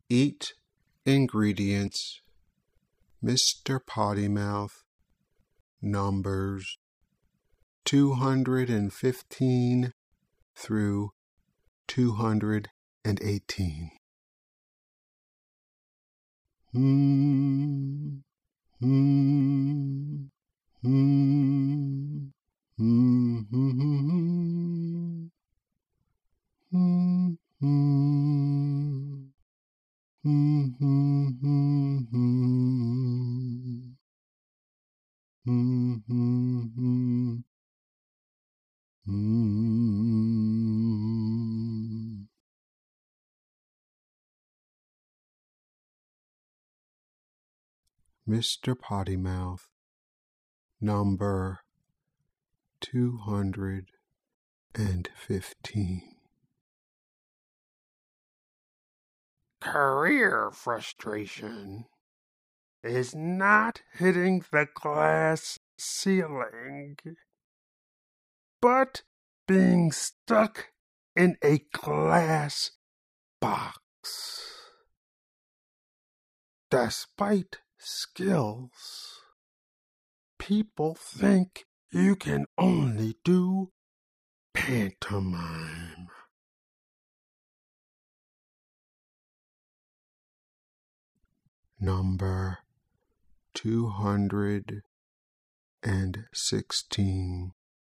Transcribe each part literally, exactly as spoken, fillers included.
Eat ingredients, Mister Pottymouth, numbers two hundred fifteen through two hundred eighteen. Hmm, hmm, hmm, hmm, hmm, hmm, hmm, hmm. Mm-hmm. Mm-hmm. Mm-hmm. Mister Pottymouth, number two hundred fifteen. Career frustration is not hitting the glass ceiling, but being stuck in a glass box. Despite skills, people think you can only do pantomime. Number two hundred sixteen.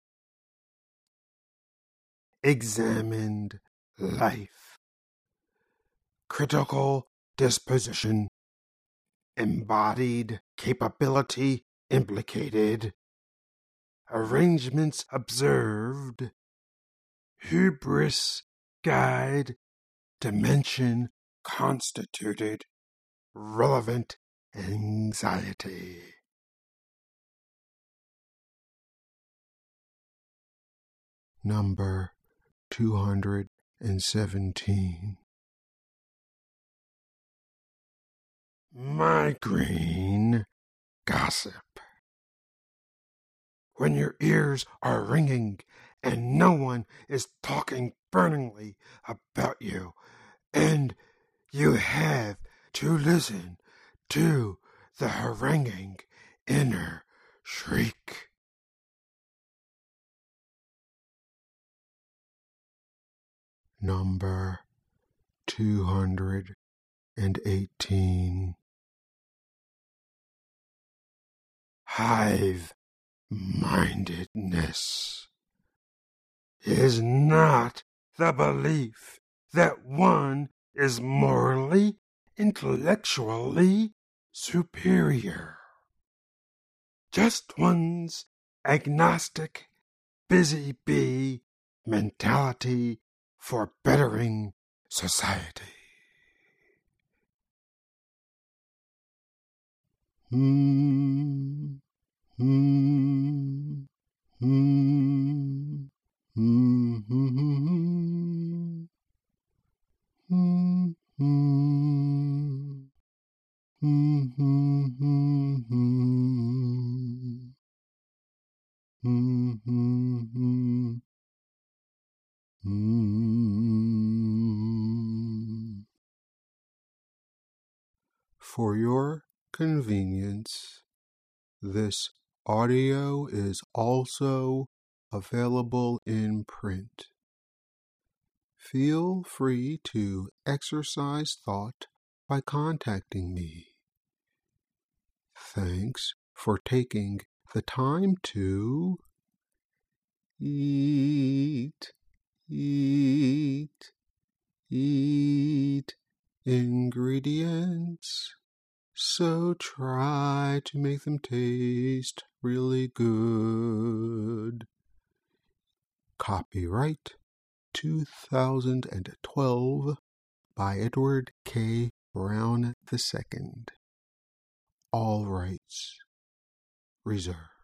Examined life. Critical disposition. Embodied capability implicated. Arrangements observed. Hubris guide. Dimension constituted. Relevant anxiety. Number two hundred seventeen. Migraine gossip. When your ears are ringing and no one is talking burningly about you, and you have to listen to the haranguing inner shriek. Number two hundred eighteen. Hive-mindedness is not the belief that one is morally, intellectually superior. Just one's agnostic, busy bee mentality for bettering society. Hmm, hmm, hmm, hmm, hmm, hmm, hmm, hmm, hmm, hmm, hmm. For your convenience, this audio is also available in print. Feel free to exercise thought by contacting me. Thanks for taking the time to eat, eat, eat ingredients. So try to make them taste really good. Copyright two thousand twelve by Edward K. Brown the Second. All rights reserved.